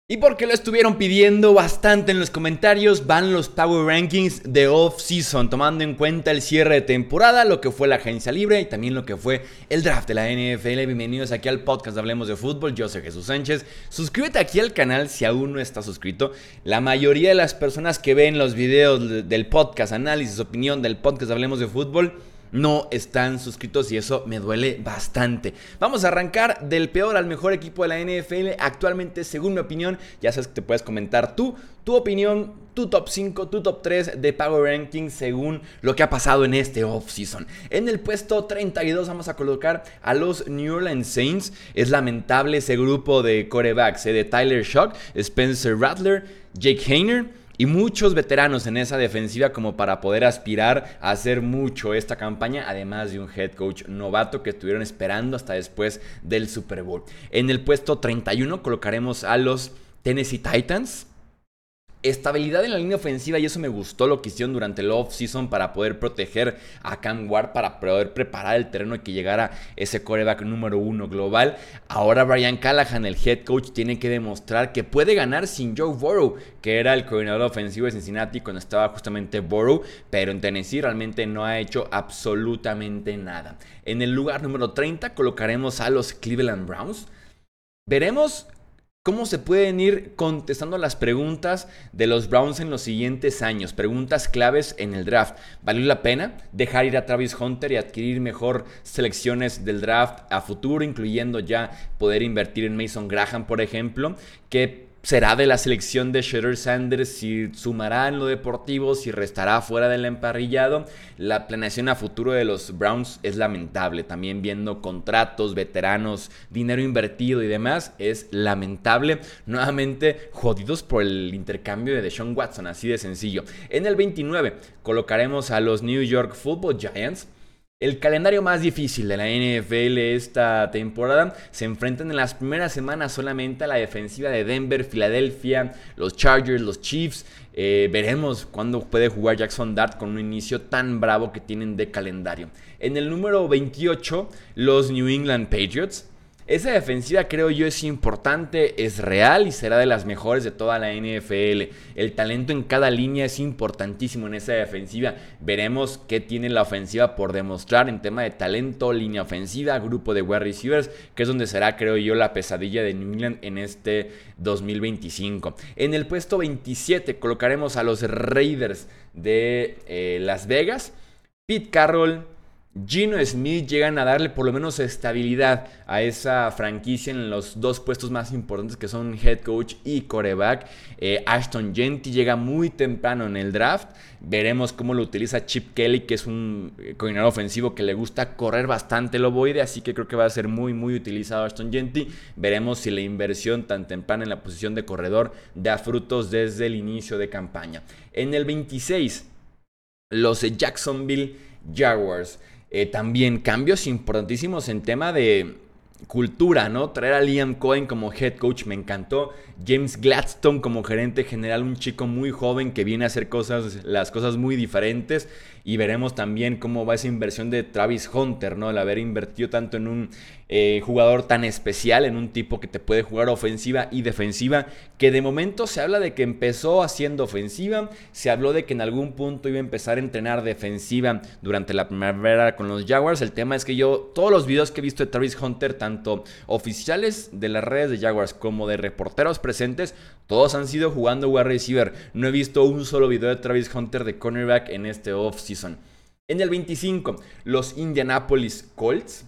Y porque lo estuvieron pidiendo bastante en los comentarios, van los Power Rankings de Off-Season, tomando en cuenta el cierre de temporada, lo que fue la agencia libre y también lo que fue el draft de la NFL. Bienvenidos aquí al podcast de Hablemos de Fútbol, yo soy Jesús Sánchez. Suscríbete aquí al canal si aún no estás suscrito. La mayoría de las personas que ven los videos del podcast, análisis, opinión del podcast de Hablemos de Fútbol, no están suscritos y eso me duele bastante. Vamos a arrancar del peor al mejor equipo de la NFL actualmente, según mi opinión. Ya sabes que te puedes comentar tu opinión, tu top 5, tu top 3 de Power Rankings según lo que ha pasado en este offseason. En el puesto 32 vamos a colocar a los New Orleans Saints. Es lamentable ese grupo de quarterbacks, de Tyler Shough, Spencer Rattler, Jake Haener y muchos veteranos en esa defensiva como para poder aspirar a hacer mucho esta campaña, además de un head coach novato que estuvieron esperando hasta después del Super Bowl. En el puesto 31 colocaremos a los Tennessee Titans. Estabilidad en la línea ofensiva y eso me gustó lo que hicieron durante el off-season para poder proteger a Cam Ward, para poder preparar el terreno y que llegara ese quarterback número 1 global. Ahora Brian Callahan, el head coach, tiene que demostrar que puede ganar sin Joe Burrow, que era el coordinador ofensivo de Cincinnati cuando estaba justamente Burrow, pero en Tennessee realmente no ha hecho absolutamente nada. En el lugar número 30 colocaremos a los Cleveland Browns. Veremos cómo se pueden ir contestando las preguntas de los Browns en los siguientes años. Preguntas claves en el draft. ¿Valió la pena dejar ir a Travis Hunter y adquirir mejor selecciones del draft a futuro, incluyendo ya poder invertir en Mason Graham, por ejemplo? ¿Qué será de la selección de Shedeur Sanders? Si sumará en lo deportivo, si restará fuera del emparrillado. La planeación a futuro de los Browns es lamentable. También viendo contratos, veteranos, dinero invertido y demás, es lamentable. Nuevamente jodidos por el intercambio de Deshaun Watson, así de sencillo. En el 29 colocaremos a los New York Football Giants. El calendario más difícil de la NFL esta temporada. Se enfrentan en las primeras semanas solamente a la defensiva de Denver, Filadelfia, los Chargers, los Chiefs. Veremos cuándo puede jugar Jackson Dart con un inicio tan bravo que tienen de calendario. En el número 28, los New England Patriots. Esa defensiva creo yo es importante, es real y será de las mejores de toda la NFL. El talento en cada línea es importantísimo en esa defensiva. Veremos qué tiene la ofensiva por demostrar en tema de talento, línea ofensiva, grupo de wide receivers, que es donde será creo yo la pesadilla de New England en este 2025. En el puesto 27 colocaremos a los Raiders de Las Vegas. Pete Carroll, Geno Smith llegan a darle por lo menos estabilidad a esa franquicia en los dos puestos más importantes que son head coach y quarterback. Ashton Jeanty llega muy temprano en el draft. Veremos cómo lo utiliza Chip Kelly, que es un coordinador ofensivo que le gusta correr bastante el ovoide, así que creo que va a ser muy utilizado Ashton Jeanty. Veremos si la inversión tan temprana en la posición de corredor da frutos desde el inicio de campaña. En el 26, los Jacksonville Jaguars. También cambios importantísimos en tema de cultura, ¿no? Traer a Liam Cohen como head coach me encantó. James Gladstone como gerente general, un chico muy joven que viene a hacer las cosas muy diferentes. Y veremos también cómo va esa inversión de Travis Hunter, ¿no? El haber invertido tanto en un jugador tan especial, en un tipo que te puede jugar ofensiva y defensiva, que de momento se habla de que empezó haciendo ofensiva, se habló de que en algún punto iba a empezar a entrenar defensiva durante la primavera con los Jaguars. El tema es que yo, todos los videos que he visto de Travis Hunter, tanto oficiales de las redes de Jaguars como de reporteros presentes, todos han sido jugando wide receiver. No he visto un solo video de Travis Hunter de cornerback en este offseason. En el 25, los Indianapolis Colts.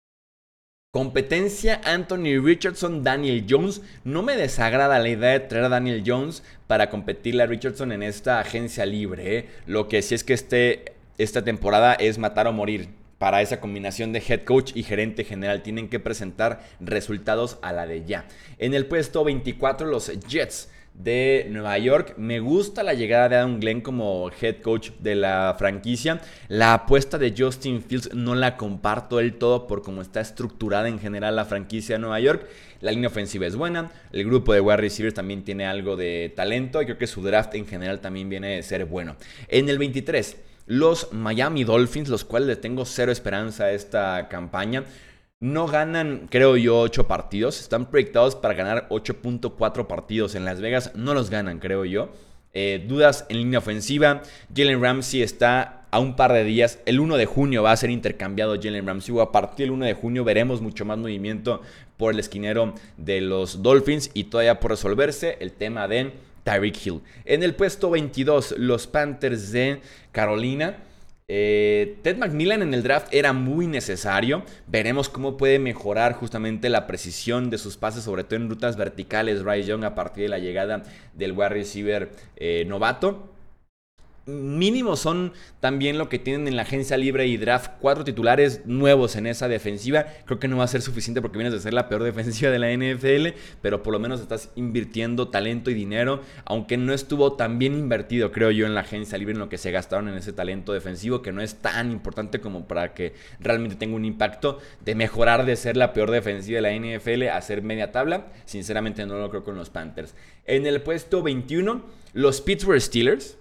Competencia: Anthony Richardson, Daniel Jones. No me desagrada la idea de traer a Daniel Jones para competirle a Richardson en esta agencia libre. Lo que sí es que esta temporada es matar o morir. Para esa combinación de head coach y gerente general tienen que presentar resultados a la de ya. En el puesto 24, los Jets de Nueva York. Me gusta la llegada de Adam Glenn como head coach de la franquicia. La apuesta de Justin Fields no la comparto del todo por cómo está estructurada en general la franquicia de Nueva York. La línea ofensiva es buena, el grupo de wide receivers también tiene algo de talento y creo que su draft en general también viene de ser bueno. En el 23, los Miami Dolphins, los cuales les tengo cero esperanza a esta campaña. No ganan, creo yo, 8 partidos. Están proyectados para ganar 8.4 partidos. En Las Vegas no los ganan, creo yo. Dudas en línea ofensiva. Jalen Ramsey está a un par de días. El 1 de junio va a ser intercambiado Jalen Ramsey. O a partir del 1 de junio veremos mucho más movimiento por el esquinero de los Dolphins. Y todavía por resolverse el tema de Tyreek Hill. En el puesto 22, los Panthers de Carolina. Ted McMillan en el draft era muy necesario. Veremos cómo puede mejorar justamente la precisión de sus pases, sobre todo en rutas verticales, Bryce Young, a partir de la llegada del wide receiver novato. Mínimo son también lo que tienen en la agencia libre y draft 4 titulares nuevos en esa defensiva. Creo que no va a ser suficiente porque vienes de ser la peor defensiva de la NFL, pero por lo menos estás invirtiendo talento y dinero, aunque no estuvo tan bien invertido, creo yo, en la agencia libre, en lo que se gastaron en ese talento defensivo, que no es tan importante como para que realmente tenga un impacto de mejorar de ser la peor defensiva de la NFL a ser media tabla. Sinceramente no lo creo con los Panthers. En el puesto 21, los Pittsburgh Steelers.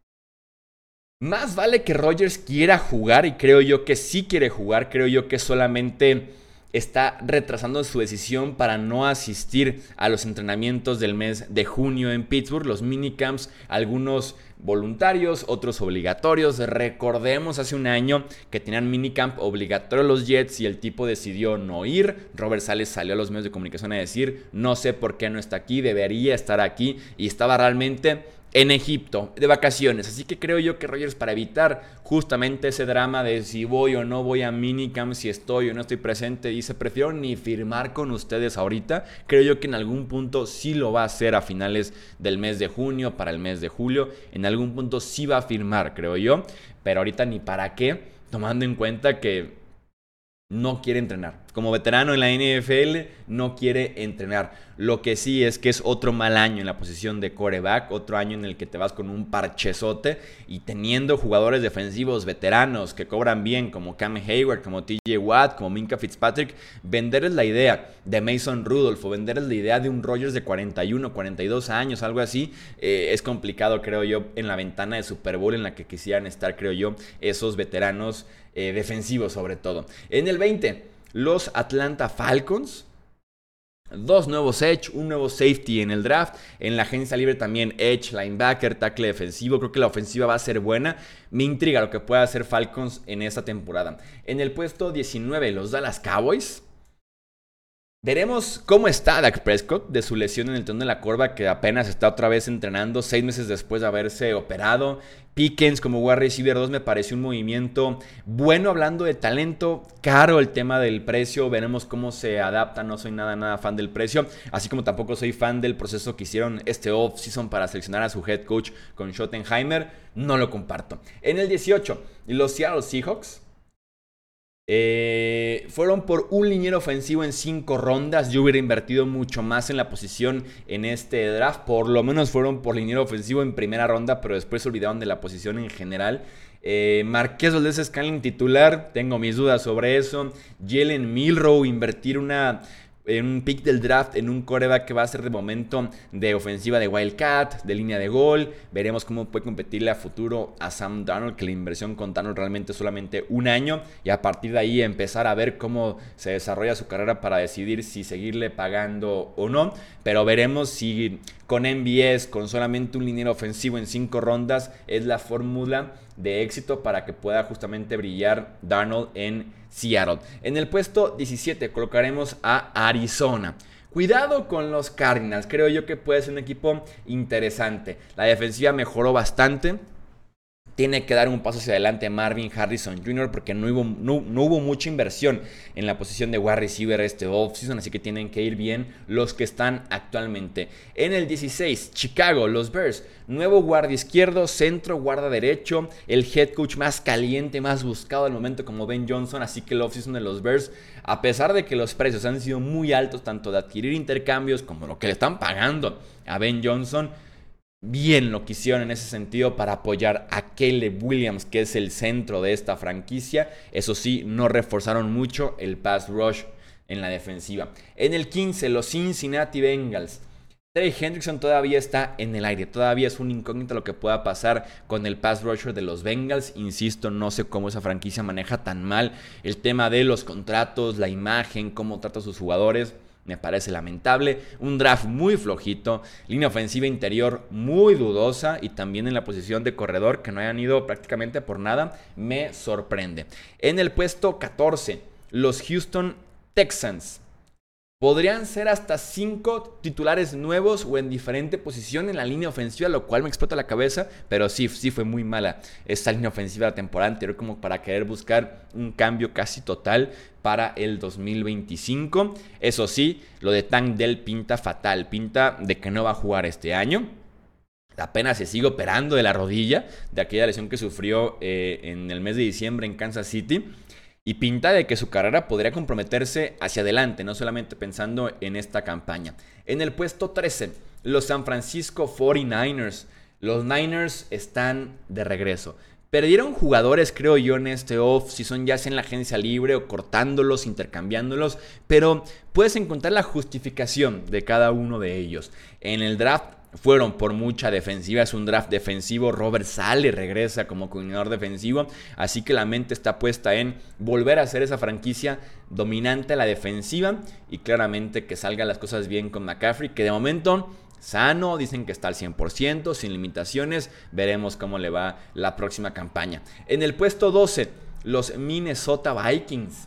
Más vale que Rodgers quiera jugar, y creo yo que sí quiere jugar. Creo yo que solamente está retrasando su decisión para no asistir a los entrenamientos del mes de junio en Pittsburgh, los minicamps, algunos voluntarios, otros obligatorios. Recordemos hace un año que tenían minicamp obligatorio los Jets y el tipo decidió no ir. Robert Saleh salió a los medios de comunicación a decir: no sé por qué no está aquí, debería estar aquí, y estaba realmente en Egipto, de vacaciones. Así que creo yo que Rodgers, para evitar justamente ese drama de si voy o no voy a minicamp, si estoy o no estoy presente, dice: prefiero ni firmar con ustedes ahorita. Creo yo que en algún punto sí lo va a hacer a finales del mes de junio, para el mes de julio. En algún punto sí va a firmar, creo yo. Pero ahorita ni para qué, tomando en cuenta que no quiere entrenar. Como veterano en la NFL, no quiere entrenar. Lo que sí es que es otro mal año en la posición de quarterback. Otro año en el que te vas con un parchezote. Y teniendo jugadores defensivos veteranos que cobran bien, como Cam Hayward, como TJ Watt, como Minkah Fitzpatrick, venderles la idea de Mason Rudolph o venderles la idea de un Rodgers de 41, 42 años, algo así, es complicado, creo yo, en la ventana de Super Bowl en la que quisieran estar, creo yo, esos veteranos defensivos sobre todo. En el 20, los Atlanta Falcons. 2 nuevos edge, un nuevo safety en el draft. En la agencia libre también edge, linebacker, tackle defensivo. Creo que la ofensiva va a ser buena. Me intriga lo que pueda hacer Falcons en esta temporada. En el puesto 19, los Dallas Cowboys. Veremos cómo está Dak Prescott de su lesión en el tendón de la corva, que apenas está otra vez entrenando 6 meses después de haberse operado. Pickens como wide receiver 2 me pareció un movimiento bueno, hablando de talento. Caro el tema del precio, veremos cómo se adapta. No soy nada fan del precio, así como tampoco soy fan del proceso que hicieron este off-season para seleccionar a su head coach con Schottenheimer. No lo comparto. En el 18, los Seattle Seahawks. Fueron por un liniero ofensivo en 5 rondas. Yo hubiera invertido mucho más en la posición en este draft. Por lo menos fueron por liniero ofensivo en primera ronda, pero después se olvidaron de la posición en general. Marquez Valdez-Scantling titular, tengo mis dudas sobre eso. Jalen Milroe, invertir en un pick del draft en un quarterback que va a ser de momento de ofensiva de Wildcat, de línea de gol. Veremos cómo puede competirle a futuro a Sam Darnold, que la inversión con Darnold realmente es solamente un año, y a partir de ahí empezar a ver cómo se desarrolla su carrera para decidir si seguirle pagando o no. Pero veremos si con MVS, con solamente un liniero ofensivo en 5 rondas, es la fórmula de éxito para que pueda justamente brillar Darnold en Seattle. En el puesto 17 colocaremos a Arizona. Cuidado con los Cardinals, creo yo que puede ser un equipo interesante. La defensiva mejoró bastante. Tiene que dar un paso hacia adelante Marvin Harrison Jr. porque no hubo mucha inversión en la posición de wide receiver este offseason, así que tienen que ir bien los que están actualmente. En el 16, Chicago, los Bears. Nuevo guardia izquierdo, centro, guarda derecho, el head coach más caliente, más buscado al momento como Ben Johnson, así que el offseason de los Bears, a pesar de que los precios han sido muy altos, tanto de adquirir intercambios como lo que le están pagando a Ben Johnson, bien lo que hicieron en ese sentido para apoyar a Caleb Williams, que es el centro de esta franquicia. Eso sí, no reforzaron mucho el pass rush en la defensiva. En el 15, los Cincinnati Bengals. Trey Hendrickson todavía está en el aire, todavía es un incógnito lo que pueda pasar con el pass rusher de los Bengals. Insisto, no sé cómo esa franquicia maneja tan mal el tema de los contratos, la imagen, cómo trata a sus jugadores. Me parece lamentable. Un draft muy flojito. Línea ofensiva interior muy dudosa. Y también en la posición de corredor, que no hayan ido prácticamente por nada, me sorprende. En el puesto 14, los Houston Texans. Podrían ser hasta 5 titulares nuevos o en diferente posición en la línea ofensiva, lo cual me explota la cabeza, pero sí fue muy mala esta línea ofensiva de la temporada anterior como para querer buscar un cambio casi total para el 2025. Eso sí, lo de Tank Dell pinta fatal, pinta de que no va a jugar este año. Apenas se sigue operando de la rodilla, de aquella lesión que sufrió en el mes de diciembre en Kansas City. Y pinta de que su carrera podría comprometerse hacia adelante, no solamente pensando en esta campaña. En el puesto 13, los San Francisco 49ers. Los Niners están de regreso. Perdieron jugadores, creo yo, en este off-season, ya sea en la agencia libre o cortándolos, intercambiándolos, pero puedes encontrar la justificación de cada uno de ellos. En el draft fueron por mucha defensiva, es un draft defensivo. Robert Saleh regresa como coordinador defensivo, así que la mente está puesta en volver a ser esa franquicia dominante a la defensiva y claramente que salgan las cosas bien con McCaffrey, que de momento sano, dicen que está al 100%, sin limitaciones. Veremos cómo le va la próxima campaña. En el puesto 12, los Minnesota Vikings.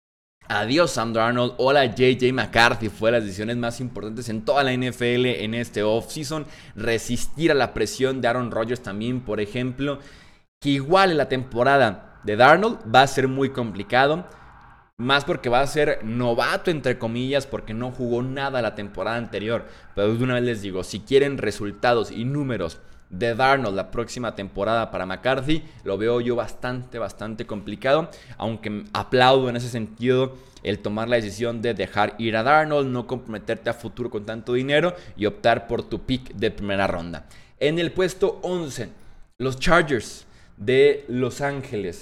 Adiós Sam Darnold, hola JJ McCarthy, fue de las decisiones más importantes en toda la NFL en este offseason. Resistir a la presión de Aaron Rodgers también, por ejemplo, que igual en la temporada de Darnold va a ser muy complicado. Más porque va a ser novato, entre comillas, porque no jugó nada la temporada anterior. Pero de una vez les digo, si quieren resultados y números de Darnold la próxima temporada para McCarthy, lo veo yo bastante complicado. Aunque aplaudo en ese sentido el tomar la decisión de dejar ir a Darnold, no comprometerte a futuro con tanto dinero y optar por tu pick de primera ronda. En el puesto 11, los Chargers de Los Ángeles.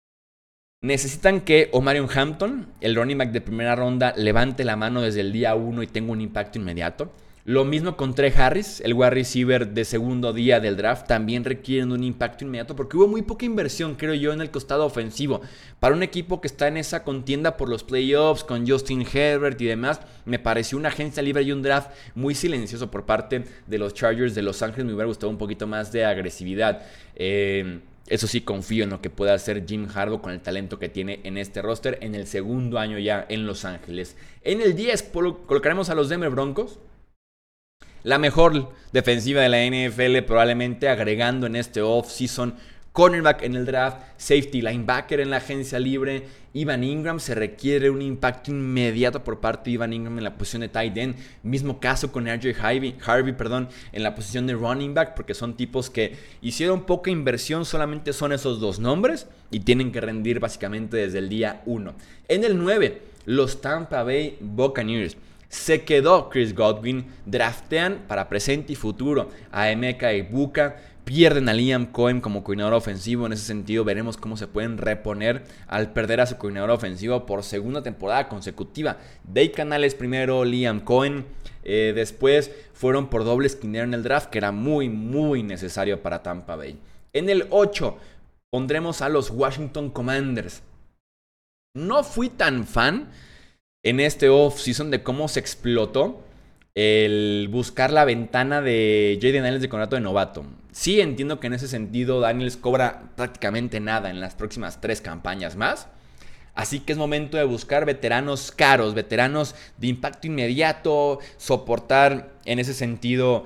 Necesitan que Omarion Hampton, el running back de primera ronda, levante la mano desde el día 1 y tenga un impacto inmediato. Lo mismo con Trey Harris, el wide receiver de segundo día del draft, también requieren un impacto inmediato porque hubo muy poca inversión, creo yo, en el costado ofensivo. Para un equipo que está en esa contienda por los playoffs con Justin Herbert y demás, me pareció una agencia libre y un draft muy silencioso por parte de los Chargers de Los Ángeles. Me hubiera gustado un poquito más de agresividad. Eso sí, confío en lo que pueda hacer Jim Harbaugh con el talento que tiene en este roster en el segundo año ya en Los Ángeles. En el 10 colocaremos a los Denver Broncos. La mejor defensiva de la NFL, probablemente agregando en este off-season cornerback en el draft, safety, linebacker en la agencia libre. Evan Ingram, se requiere un impacto inmediato por parte de Evan Ingram en la posición de tight end. Mismo caso con RJ Harvey, en la posición de running back, porque son tipos que hicieron poca inversión, solamente son esos dos nombres y tienen que rendir básicamente desde el día 1. En el 9, los Tampa Bay Buccaneers. Se quedó Chris Godwin, draftean para presente y futuro a Emeka Egbuka, pierden a Liam Cohen como coordinador ofensivo. En ese sentido veremos cómo se pueden reponer al perder a su coordinador ofensivo por segunda temporada consecutiva. Dave Canales primero, Liam Cohen después, fueron por doble esquinero en el draft, que era muy necesario para Tampa Bay. En el 8 pondremos a los Washington Commanders. No fui tan fan en este off-season de cómo se explotó el buscar la ventana de Jayden Daniels de contrato de novato. Sí entiendo que en ese sentido Daniels cobra prácticamente nada en las próximas 3 campañas más. Así que es momento de buscar veteranos caros, veteranos de impacto inmediato, soportar en ese sentido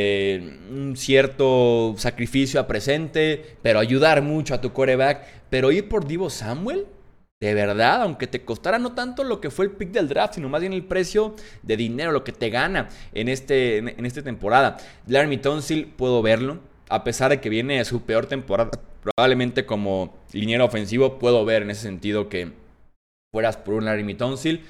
un cierto sacrificio a presente, pero ayudar mucho a tu quarterback. Pero ir por Deebo Samuel, de verdad, aunque te costara no tanto lo que fue el pick del draft, sino más bien el precio de dinero, lo que te gana en esta temporada. Laremy Tunsil, puedo verlo, a pesar de que viene de su peor temporada, probablemente como liniero ofensivo, puedo ver en ese sentido que fueras por un Laremy Tunsil.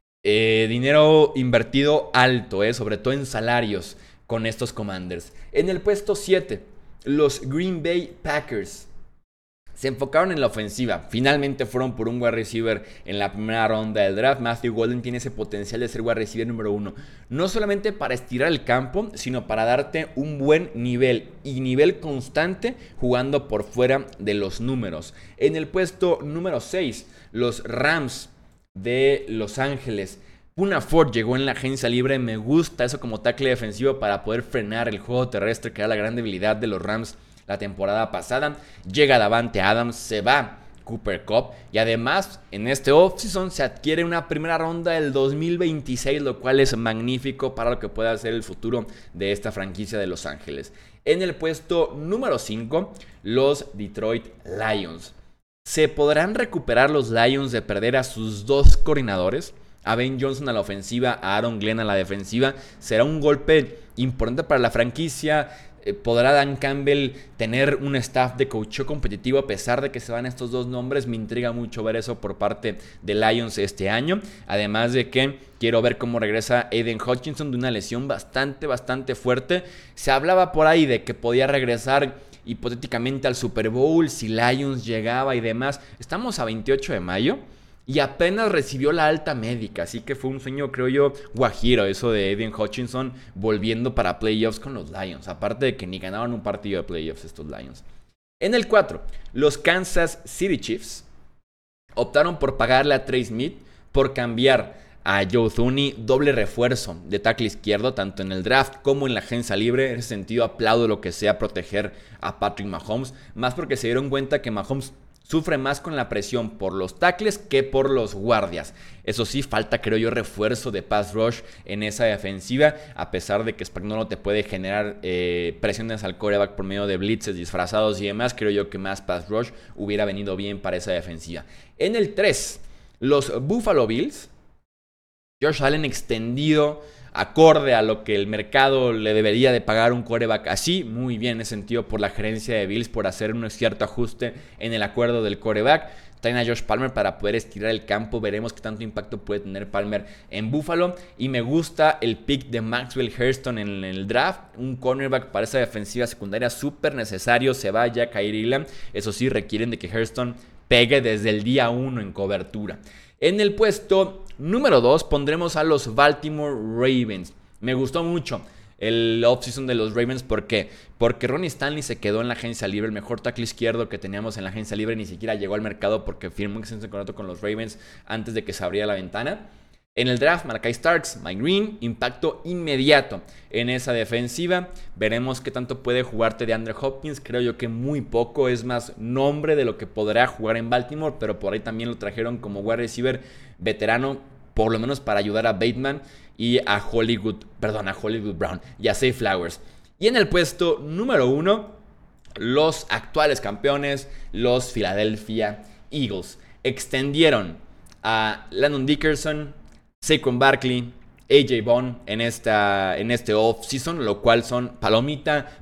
Dinero invertido alto, sobre todo en salarios con estos Commanders. En el puesto 7, los Green Bay Packers. Se enfocaron en la ofensiva. Finalmente fueron por un wide receiver en la primera ronda del draft. Matthew Golden tiene ese potencial de ser wide receiver número 1. No solamente para estirar el campo, sino para darte un buen nivel y nivel constante jugando por fuera de los números. En el puesto número 6, los Rams de Los Ángeles. Poona Ford llegó en la agencia libre. Me gusta eso como tackle defensivo para poder frenar el juego terrestre, que era la gran debilidad de los Rams la temporada pasada. Llega Davante Adams, se va Cooper Kupp y además en este offseason se adquiere una primera ronda del 2026, lo cual es magnífico para lo que pueda ser el futuro de esta franquicia de Los Ángeles. En el puesto número 5, los Detroit Lions. ¿Se podrán recuperar los Lions de perder a sus 2 coordinadores? A Ben Johnson a la ofensiva, a Aaron Glenn a la defensiva. Será un golpe importante para la franquicia. ¿Podrá Dan Campbell tener un staff de coacheo competitivo a pesar de que se van estos 2 nombres? Me intriga mucho ver eso por parte de Lions este año. Además de que quiero ver cómo regresa Aiden Hutchinson de una lesión bastante fuerte. Se hablaba por ahí de que podía regresar hipotéticamente al Super Bowl si Lions llegaba y demás. Estamos a 28 de mayo. Y apenas recibió la alta médica, así que fue un sueño, creo yo, guajiro, eso de Aiden Hutchinson volviendo para playoffs con los Lions. Aparte de que ni ganaron un partido de playoffs estos Lions. En el 4, los Kansas City Chiefs optaron por pagarle a Trey Smith por cambiar a Joe Thuney, doble refuerzo de tackle izquierdo, tanto en el draft como en la agencia libre. En ese sentido, aplaudo lo que sea proteger a Patrick Mahomes, más porque se dieron cuenta que Mahomes sufre más con la presión por los tackles que por los guardias. Eso sí, falta, creo yo, refuerzo de pass rush en esa defensiva, a pesar de que Spagnuolo te puede generar presiones al quarterback por medio de blitzes disfrazados y demás. Creo yo que más pass rush hubiera venido bien para esa defensiva. En el 3, los Buffalo Bills. Josh Allen extendido acorde a lo que el mercado le debería de pagar un quarterback así. Muy bien en ese sentido por la gerencia de Bills, por hacer un cierto ajuste en el acuerdo del quarterback. Traen a Josh Palmer para poder estirar el campo. Veremos qué tanto impacto puede tener Palmer en Buffalo. Y me gusta el pick de Maxwell Hairston en el draft. Un cornerback para esa defensiva secundaria súper necesario. Se va ya Kyrie Elam. Eso sí, requieren de que Hairston pegue desde el día 1 en cobertura. En el puesto número 2 pondremos a los Baltimore Ravens. Me gustó mucho el offseason de los Ravens. ¿Por qué? Porque Ronnie Stanley se quedó en la agencia libre. El mejor tackle izquierdo que teníamos en la agencia libre ni siquiera llegó al mercado porque firmó un contrato con los Ravens antes de que se abriera la ventana. En el draft, Malachi Starks, Mike Green, impacto inmediato en esa defensiva. Veremos qué tanto puede jugarte de Andrew Hopkins. Creo yo que muy poco, es más nombre de lo que podrá jugar en Baltimore, pero por ahí también lo trajeron como wide receiver veterano, por lo menos para ayudar a Bateman y a Hollywood Brown y a Zay Flowers. Y en el puesto número 1, los actuales campeones, los Philadelphia Eagles. Extendieron a Landon Dickerson, Saquon Barkley, AJ Bond en este off-season, lo cual son palomita.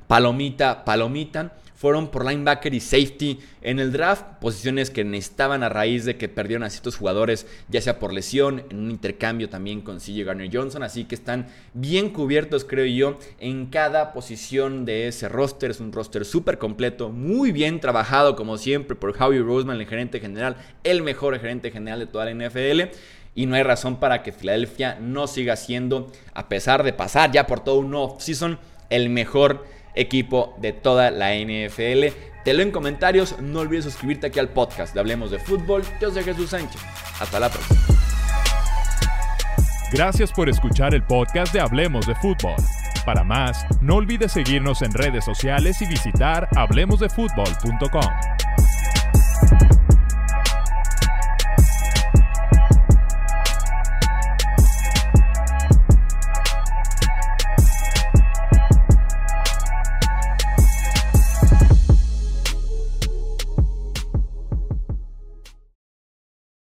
Fueron por linebacker y safety en el draft, posiciones que necesitaban a raíz de que perdieron a ciertos jugadores, ya sea por lesión, en un intercambio también con CJ Gardner-Johnson, así que están bien cubiertos, creo yo, en cada posición de ese roster. Es un roster súper completo, muy bien trabajado como siempre por Howie Roseman, el gerente general, el mejor gerente general de toda la NFL. Y no hay razón para que Filadelfia no siga siendo, a pesar de pasar ya por todo un off-season, el mejor equipo de toda la NFL. Te leo en comentarios. No olvides suscribirte aquí al podcast de Hablemos de Fútbol. Yo soy Jesús Sánchez. Hasta la próxima. Gracias por escuchar el podcast de Hablemos de Fútbol. Para más, no olvides seguirnos en redes sociales y visitar hablemosdefutbol.com.